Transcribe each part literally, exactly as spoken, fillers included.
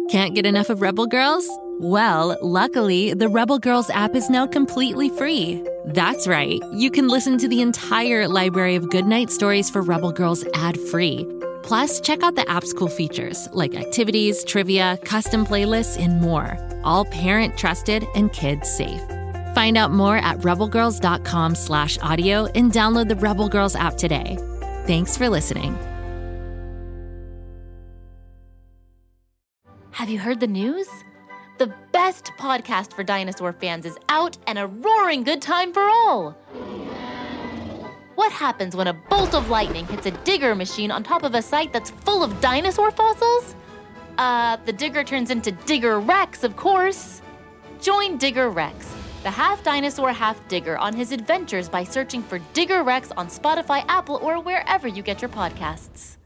Can't get enough of Rebel Girls? Well, luckily, the Rebel Girls app is now completely free. That's right. You can listen to the entire library of goodnight stories for Rebel Girls ad-free. Plus, check out the app's cool features like activities, trivia, custom playlists, and more. All parent-trusted and kids-safe. Find out more at rebelgirls.com slash audio and download the Rebel Girls app today. Thanks for listening. Have you heard the news? The best podcast for dinosaur fans is out and a roaring good time for all. What happens when a bolt of lightning hits a digger machine on top of a site that's full of dinosaur fossils? Uh, the digger turns into Digger Rex, of course. Join Digger Rex, the half-dinosaur, half-digger, on his adventures by searching for Digger Rex on Spotify, Apple, or wherever you get your podcasts.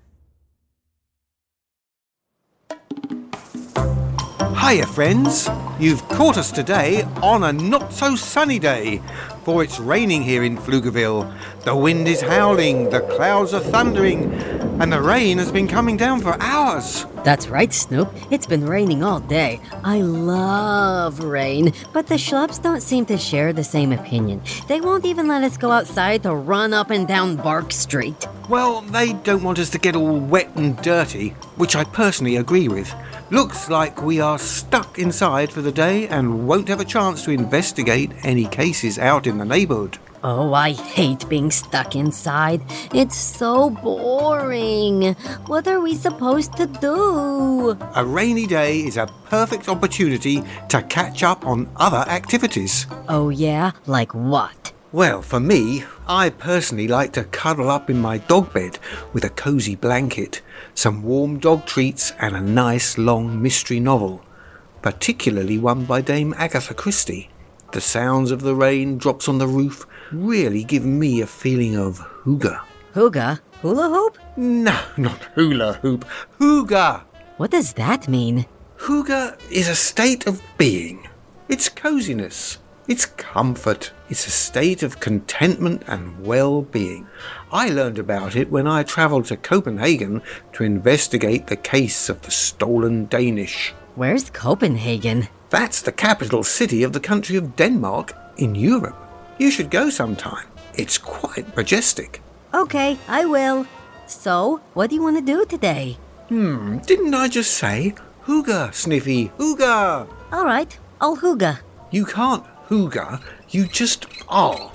Hiya friends, you've caught us today on a not-so-sunny day, for it's raining here in Pflugerville. The wind is howling, the clouds are thundering, and the rain has been coming down for hours. That's right, Snoop. It's been raining all day. I love rain, but the schlubs don't seem to share the same opinion. They won't even let us go outside to run up and down Bark Street. Well, they don't want us to get all wet and dirty, which I personally agree with. Looks like we are stuck inside for the day and won't have a chance to investigate any cases out in the neighborhood. Oh, I hate being stuck inside. It's so boring. What are we supposed to do? A rainy day is a perfect opportunity to catch up on other activities. Oh yeah? Like what? Well, for me, I personally like to cuddle up in my dog bed with a cosy blanket, some warm dog treats and a nice long mystery novel, particularly one by Dame Agatha Christie. The sounds of the rain drops on the roof really give me a feeling of hygge. Hygge? Hula hoop? No, not hula hoop. Hygge! What does that mean? Hygge is a state of being. It's coziness. It's comfort. It's a state of contentment and well-being. I learned about it when I travelled to Copenhagen to investigate the case of the stolen Danish. Where's Copenhagen? That's the capital city of the country of Denmark in Europe. You should go sometime. It's quite majestic. Okay, I will. So, what do you want to do today? Hmm, didn't I just say hygge, Sniffy, hygge? All right, I'll hygge. You can't hygge, you just are.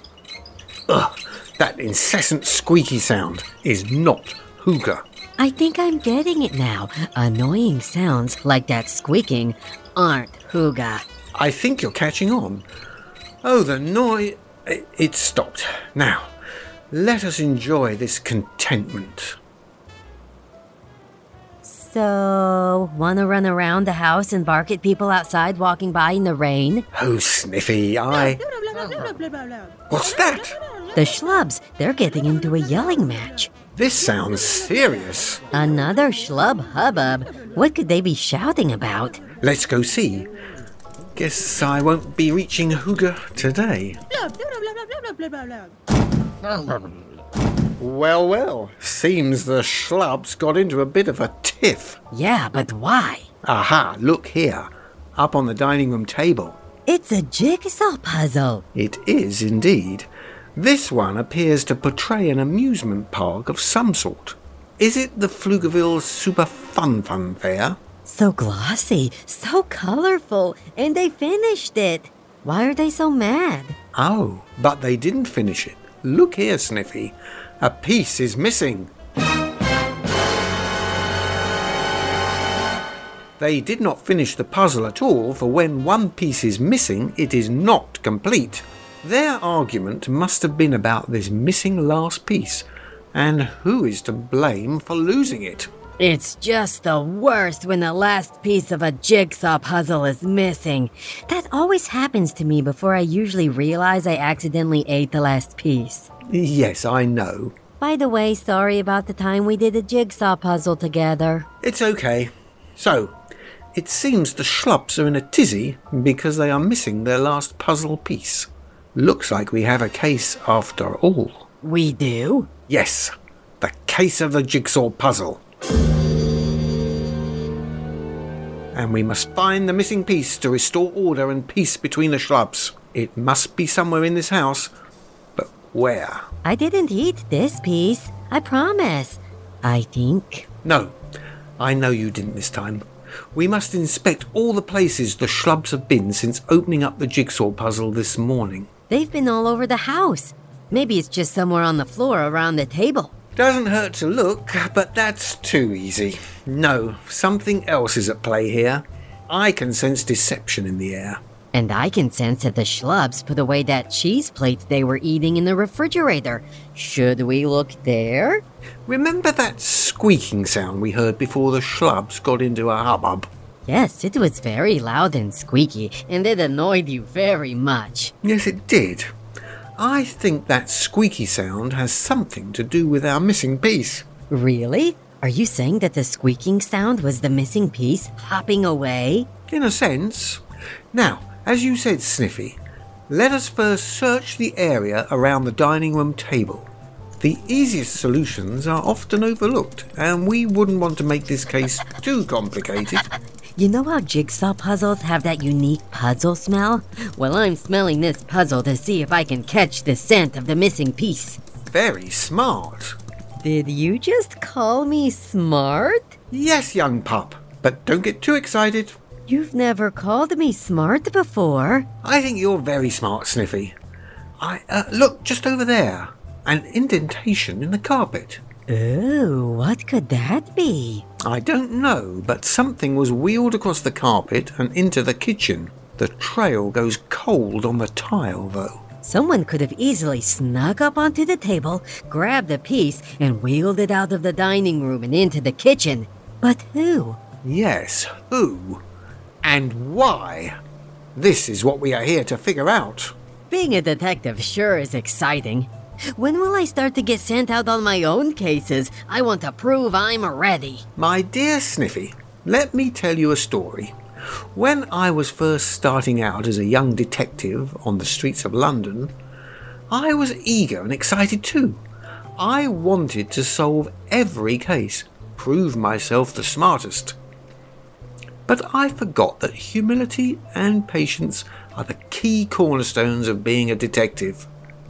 Ugh, that incessant squeaky sound is not hygge. I think I'm getting it now. Annoying sounds like that squeaking aren't hygge. I think you're catching on. Oh, the noise... It stopped. Now, let us enjoy this contentment. So, wanna run around the house and bark at people outside walking by in the rain? Oh, Sniffy, I... What's that? The schlubs, they're getting into a yelling match. This sounds serious. Another schlub hubbub. What could they be shouting about? Let's go see. Guess I won't be reaching hygge today. Well, well, seems the schlubs got into a bit of a tiff. Yeah, but why? Aha, look here, up on the dining room table. It's a jigsaw puzzle. It is indeed. This one appears to portray an amusement park of some sort. Is it the Pflugerville Super Fun Fun Fair? So glossy, so colorful, and they finished it. Why are they so mad? Oh, but they didn't finish it. Look here, Sniffy. A piece is missing. They did not finish the puzzle at all, for when one piece is missing, it is not complete. Their argument must have been about this missing last piece, and who is to blame for losing it. It's just the worst when the last piece of a jigsaw puzzle is missing. That always happens to me before I usually realize I accidentally ate the last piece. Yes, I know. By the way, sorry about the time we did a jigsaw puzzle together. It's okay. So, it seems the schlubs are in a tizzy because they are missing their last puzzle piece. Looks like we have a case after all. We do? Yes, the case of the jigsaw puzzle. and we must find the missing piece to restore order and peace between the shrubs. It must be somewhere in this house, but where? I didn't eat this piece. I promise. I think. No, I know you didn't this time. We must inspect all the places the shrubs have been since opening up the jigsaw puzzle this morning. They've been all over the house. Maybe it's just somewhere on the floor around the table. Doesn't hurt to look, but that's too easy. No, something else is at play here. I can sense deception in the air. And I can sense that the schlubs put away that cheese plate they were eating in the refrigerator. Should we look there? Remember that squeaking sound we heard before the schlubs got into a hubbub? Yes, it was very loud and squeaky, and it annoyed you very much. Yes, it did. I think that squeaky sound has something to do with our missing piece. Really? Are you saying that the squeaking sound was the missing piece hopping away? In a sense. Now, as you said, Sniffy, let us first search the area around the dining room table. The easiest solutions are often overlooked, and we wouldn't want to make this case too complicated. You know how jigsaw puzzles have that unique puzzle smell? Well, I'm smelling this puzzle to see if I can catch the scent of the missing piece. Very smart. Did you just call me smart? Yes, young pup, but don't get too excited. You've never called me smart before. I think you're very smart, Sniffy. I uh, look, just over there. An indentation in the carpet. Ooh, what could that be? I don't know, but something was wheeled across the carpet and into the kitchen. The trail goes cold on the tile, though. Someone could have easily snuck up onto the table, grabbed a piece, and wheeled it out of the dining room and into the kitchen. But who? Yes, who? And why? This is what we are here to figure out. Being a detective sure is exciting. When will I start to get sent out on my own cases? I want to prove I'm ready. My dear Sniffy, let me tell you a story. When I was first starting out as a young detective on the streets of London, I was eager and excited too. I wanted to solve every case, prove myself the smartest. But I forgot that humility and patience are the key cornerstones of being a detective.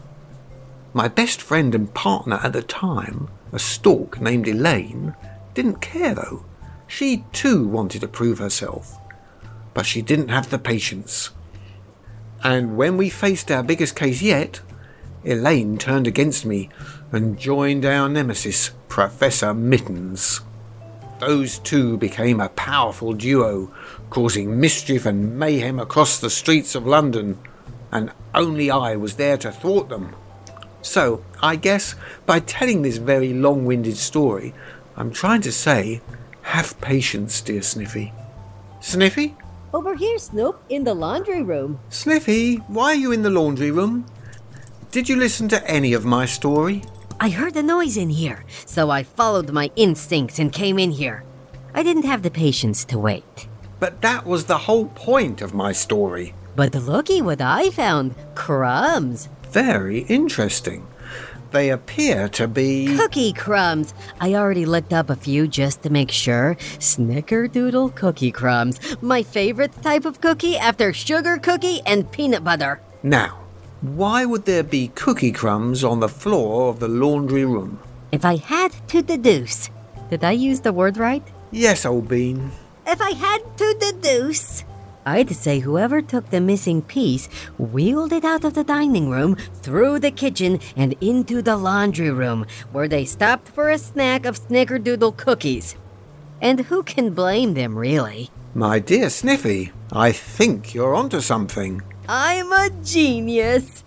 My best friend and partner at the time, a stork named Elaine, didn't care though. She too wanted to prove herself, but she didn't have the patience. And when we faced our biggest case yet, Elaine turned against me and joined our nemesis, Professor Mittens. Those two became a powerful duo, causing mischief and mayhem across the streets of London, and only I was there to thwart them. So, I guess, by telling this very long-winded story, I'm trying to say, have patience, dear Sniffy. Sniffy? Over here, Snoop, in the laundry room. Sniffy, why are you in the laundry room? Did you listen to any of my story? I heard a noise in here, so I followed my instincts and came in here. I didn't have the patience to wait. But that was the whole point of my story. But looky what I found. Crumbs. Very interesting. They appear to be... Cookie crumbs. I already looked up a few just to make sure. Snickerdoodle cookie crumbs. My favorite type of cookie after sugar cookie and peanut butter. Now, why would there be cookie crumbs on the floor of the laundry room? If I had to deduce... Did I use the word right? Yes, old bean. If I had to deduce... I'd say whoever took the missing piece wheeled it out of the dining room, through the kitchen, and into the laundry room, where they stopped for a snack of snickerdoodle cookies. And who can blame them, really? My dear Sniffy, I think you're onto something. I'm a genius!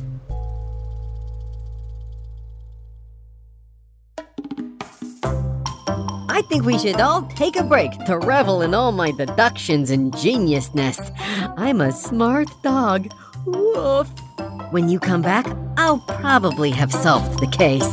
I think we should all take a break to revel in all my deductions and geniusness. I'm a smart dog. Woof. When you come back, I'll probably have solved the case.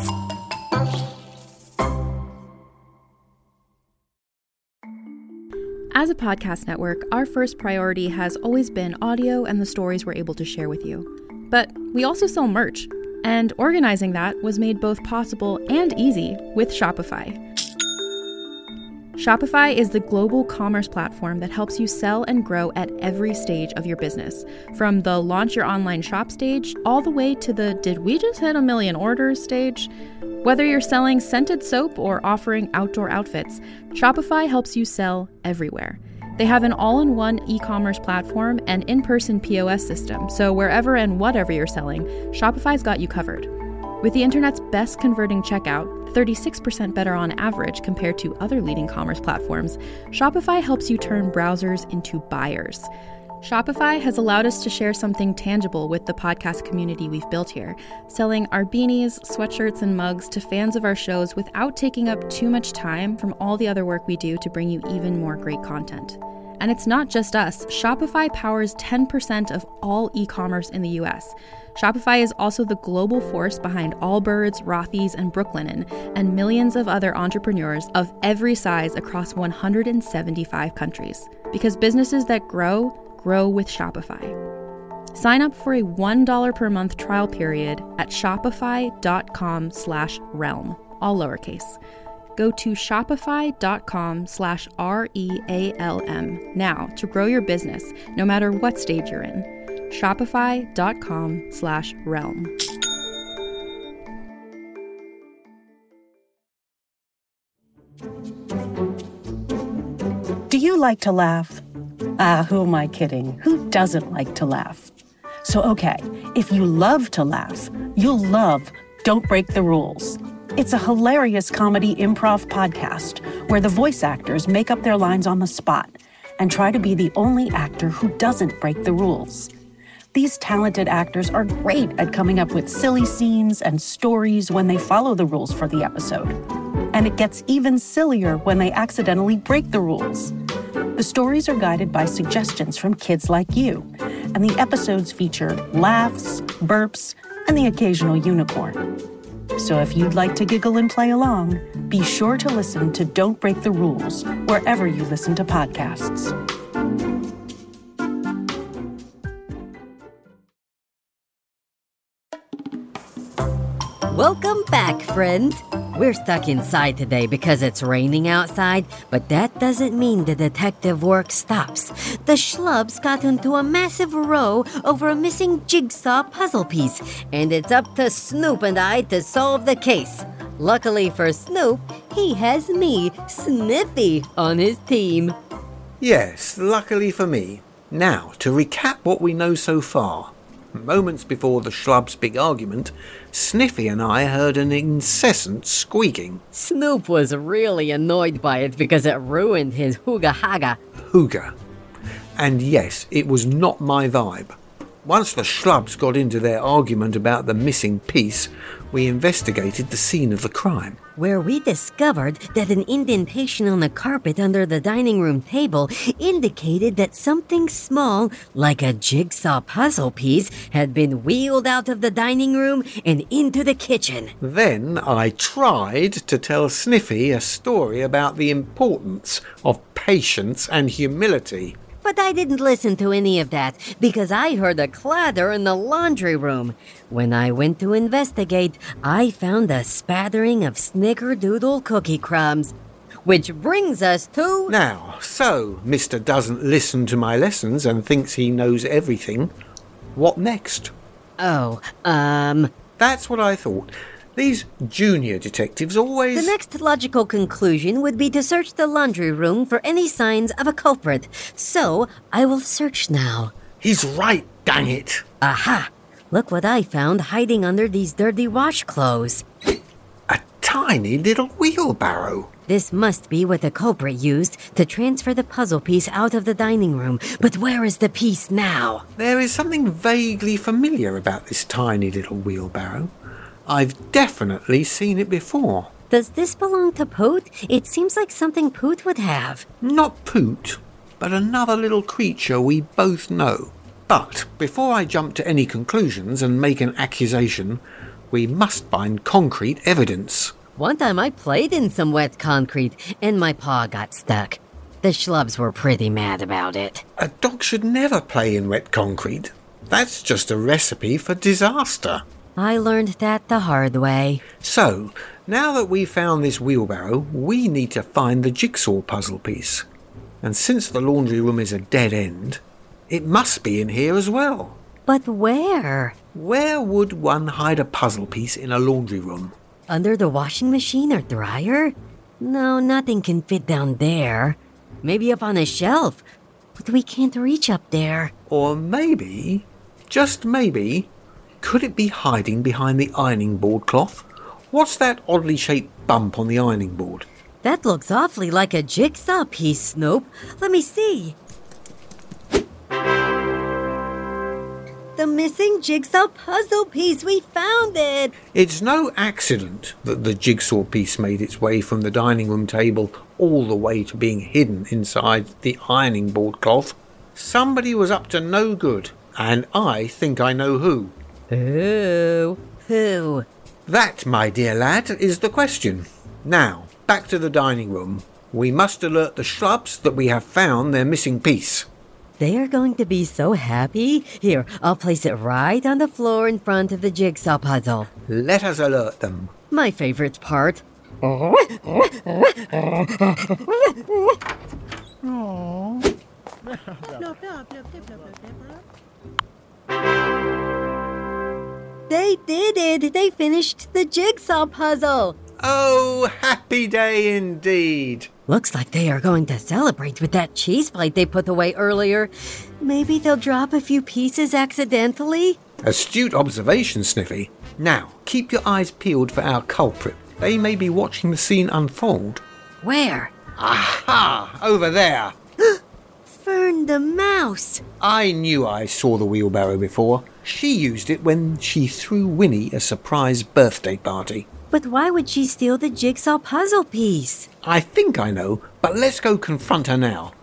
As a podcast network, our first priority has always been audio and the stories we're able to share with you. But we also sell merch, and organizing that was made both possible and easy with Shopify. Shopify is the global commerce platform that helps you sell and grow at every stage of your business. From the launch your online shop stage, all the way to the did we just hit a million orders stage? Whether you're selling scented soap or offering outdoor outfits, Shopify helps you sell everywhere. They have an all-in-one e-commerce platform and in-person P O S system, so wherever and whatever you're selling, Shopify's got you covered. With the internet's best converting checkout, thirty-six percent better on average compared to other leading commerce platforms, Shopify helps you turn browsers into buyers. Shopify has allowed us to share something tangible with the podcast community we've built here, selling our beanies, sweatshirts, and mugs to fans of our shows without taking up too much time from all the other work we do to bring you even more great content. And it's not just us. Shopify powers ten percent of all e-commerce in the U S. Shopify is also the global force behind Allbirds, Rothy's, and Brooklinen, and millions of other entrepreneurs of every size across one hundred seventy-five countries. Because businesses that grow, grow with Shopify. Sign up for a one dollar per month trial period at shopify.com slash realm, all lowercase. Go to shopify.com slash R-E-A-L-M now to grow your business, no matter what stage you're in. Shopify.com slash realm. Do you like to laugh? Ah, who am I kidding? Who doesn't like to laugh? So, okay, if you love to laugh, you'll love Don't Break the Rules. It's a hilarious comedy improv podcast where the voice actors make up their lines on the spot and try to be the only actor who doesn't break the rules. These talented actors are great at coming up with silly scenes and stories when they follow the rules for the episode. And it gets even sillier when they accidentally break the rules. The stories are guided by suggestions from kids like you, and the episodes feature laughs, burps, and the occasional unicorn. So if you'd like to giggle and play along, be sure to listen to Don't Break the Rules wherever you listen to podcasts. Welcome back, friends. We're stuck inside today because it's raining outside, but that doesn't mean the detective work stops. The schlubs got into a massive row over a missing jigsaw puzzle piece, and it's up to Snoop and I to solve the case. Luckily for Snoop, he has me, Sniffy, on his team. Yes, luckily for me. Now, to recap what we know so far. Moments before the schlub's big argument, Sniffy and I heard an incessant squeaking. Snoop was really annoyed by it because it ruined his hooga-haga. Hooga. And yes, it was not my vibe. Once the schlubs got into their argument about the missing piece, we investigated the scene of the crime. Where we discovered that an indentation on the carpet under the dining room table indicated that something small, like a jigsaw puzzle piece, had been wheeled out of the dining room and into the kitchen. Then I tried to tell Sniffy a story about the importance of patience and humility. But I didn't listen to any of that because I heard a clatter in the laundry room. When I went to investigate, I found a spattering of snickerdoodle cookie crumbs. Which brings us to... Now, so Mister doesn't listen to my lessons and thinks he knows everything. What next? Oh, um... That's what I thought. These junior detectives always... The next logical conclusion would be to search the laundry room for any signs of a culprit. So, I will search now. He's right, dang it. Aha! Look what I found hiding under these dirty wash clothes. A tiny little wheelbarrow. This must be what the culprit used to transfer the puzzle piece out of the dining room. But where is the piece now? There is something vaguely familiar about this tiny little wheelbarrow. I've definitely seen it before. Does this belong to Poot? It seems like something Poot would have. Not Poot, but another little creature we both know. But before I jump to any conclusions and make an accusation, we must find concrete evidence. One time I played in some wet concrete and my paw got stuck. The schlubs were pretty mad about it. A dog should never play in wet concrete. That's just a recipe for disaster. I learned that the hard way. So, Now that we've found this wheelbarrow, we need to find the jigsaw puzzle piece. And since the laundry room is a dead end, it must be in here as well. But where? Where would one hide a puzzle piece in a laundry room? Under the washing machine or dryer? No, nothing can fit down there. Maybe up on a shelf, but we can't reach up there. Or maybe, just maybe, could it be hiding behind the ironing board cloth? What's that oddly shaped bump on the ironing board? That looks awfully like a jigsaw piece, Snoop. Let me see. The missing jigsaw puzzle piece. We found it. It's no accident that the jigsaw piece made its way from the dining room table all the way to being hidden inside the ironing board cloth. Somebody was up to no good, and I think I know who. Who? Who? That, my dear lad, is the question. Now, back to the dining room. We must alert the Schlubs that we have found their missing piece. They are going to be so happy. Here, I'll place it right on the floor in front of the jigsaw puzzle. Let us alert them. My favorite part. They did it! They finished the jigsaw puzzle! Oh, happy day indeed! Looks like they are going to celebrate with that cheese plate they put away earlier. Maybe they'll drop a few pieces accidentally? Astute observation, Sniffy. Now, keep your eyes peeled for our culprit. They may be watching the scene unfold. Where? Aha! Over there! Fern the mouse! I knew I saw the wheelbarrow before. She used it when she threw Winnie a surprise birthday party. But why would she steal the jigsaw puzzle piece? I think I know, but let's go confront her now.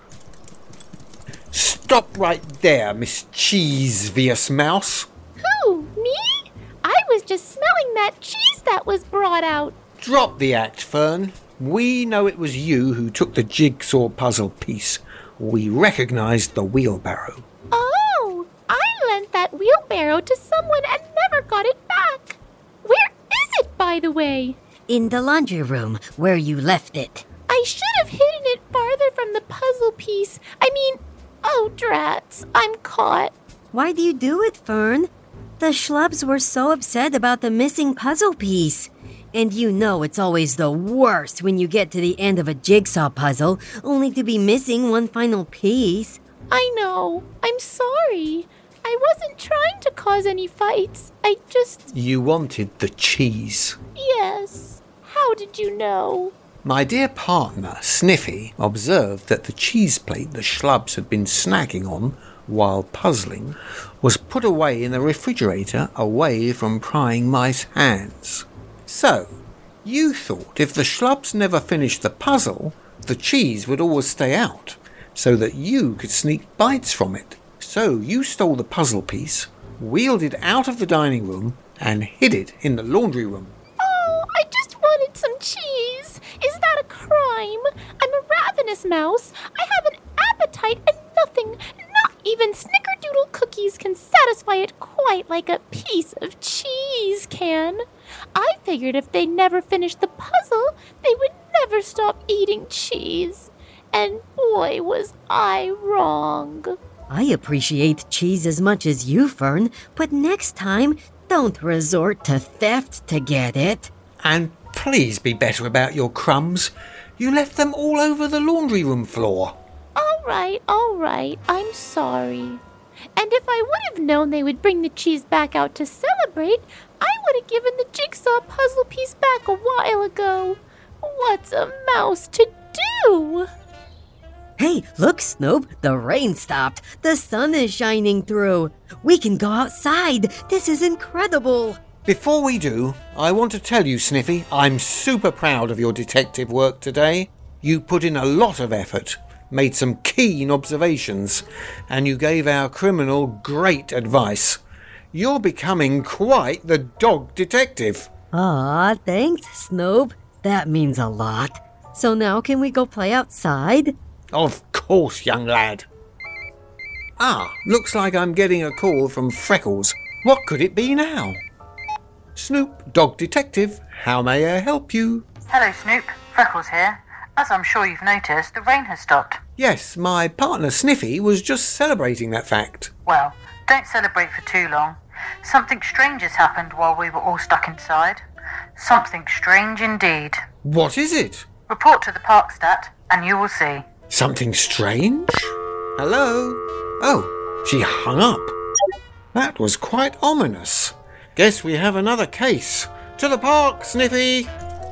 Stop right there, mischievous mouse. Who? Me? I was just smelling that cheese that was brought out. Drop the act, Fern. We know it was you who took the jigsaw puzzle piece. We recognized the wheelbarrow. Oh, I lent that wheelbarrow to someone and never got it back. Where is it, by the way? In the laundry room, where you left it. I should have hidden it farther from the puzzle piece. I mean, oh, drats, I'm caught. Why do you do it, Fern? The Schlubs were so upset about the missing puzzle piece. And you know it's always the worst when you get to the end of a jigsaw puzzle, only to be missing one final piece. I know. I'm sorry. I wasn't trying to cause any fights. I just... You wanted the cheese. Yes. How did you know? My dear partner, Sniffy, observed that the cheese plate the Schlubs had been snacking on while puzzling was put away in the refrigerator away from prying mice hands. So, you thought if the Schlubs never finished the puzzle, the cheese would always stay out, so that you could sneak bites from it. So you stole the puzzle piece, wheeled it out of the dining room, and hid it in the laundry room. Oh, I just wanted some cheese. Is that a crime? I'm a ravenous mouse. I have an appetite and nothing, not even snickerdoodle cookies can satisfy it quite like a piece of cheese can. I figured if they never finished the puzzle, they would never stop eating cheese. And boy, was I wrong. I appreciate cheese as much as you, Fern, but next time, don't resort to theft to get it. And please be better about your crumbs. You left them all over the laundry room floor. All right, all right, I'm sorry. And if I would have known they would bring the cheese back out to celebrate, I would have given the jigsaw puzzle piece back a while ago. What's a mouse to do? Hey, look, Snoop, the rain stopped. The sun is shining through. We can go outside. This is incredible. Before we do, I want to tell you, Sniffy, I'm super proud of your detective work today. You put in a lot of effort, made some keen observations, and you gave our criminal great advice. You're becoming quite the dog detective. Aw, thanks, Snoop. That means a lot. So now can we go play outside? Of course, young lad. Ah, looks like I'm getting a call from Freckles. What could it be now? Snoop, dog detective, How may I help you? Hello, Snoop. Freckles here. As I'm sure you've noticed, the rain has stopped. Yes, my partner Sniffy was just celebrating that fact. Well, don't celebrate for too long. Something strange has happened while we were all stuck inside. Something strange indeed. What is it? Report to the park stat, and you will see. Something strange? Hello? Oh, she hung up. That was quite ominous. Guess we have another case. To the park, Sniffy!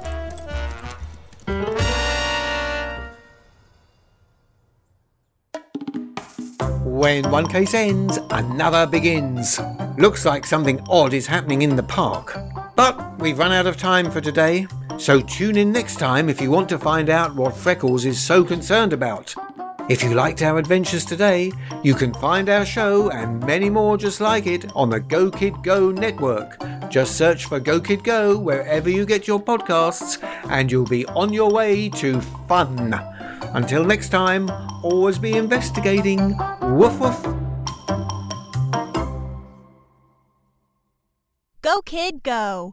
When one case ends, another begins. Looks like something odd is happening in the park. But we've run out of time for today, so tune in next time if you want to find out what Freckles is so concerned about. If you liked our adventures today, you can find our show and many more just like it on the Go Kid Go network. Just search for Go Kid Go wherever you get your podcasts and you'll be on your way to fun. Until next time, always be investigating. Woof woof. Go Kid Go!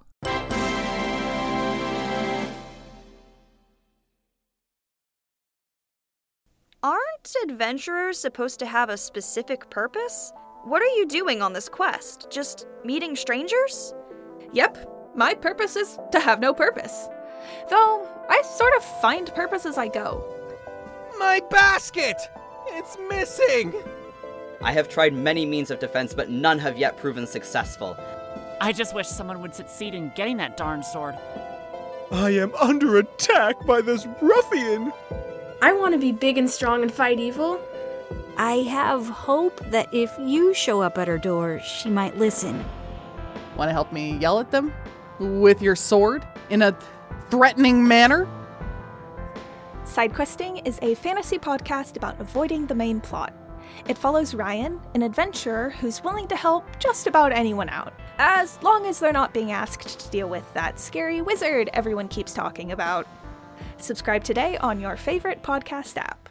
Aren't adventurers supposed to have a specific purpose? What are you doing on this quest? Just meeting strangers? Yep, my purpose is to have no purpose. Though, I sort of find purpose as I go. My basket! It's missing! I have tried many means of defense, but none have yet proven successful. I just wish someone would succeed in getting that darn sword. I am under attack by this ruffian! I want to be big and strong and fight evil. I have hope that if you show up at her door, she might listen. Want to help me yell at them? With your sword? In a threatening manner? Sidequesting is a fantasy podcast about avoiding the main plot. It follows Ryan, an adventurer who's willing to help just about anyone out, as long as they're not being asked to deal with that scary wizard everyone keeps talking about. Subscribe today on your favorite podcast app.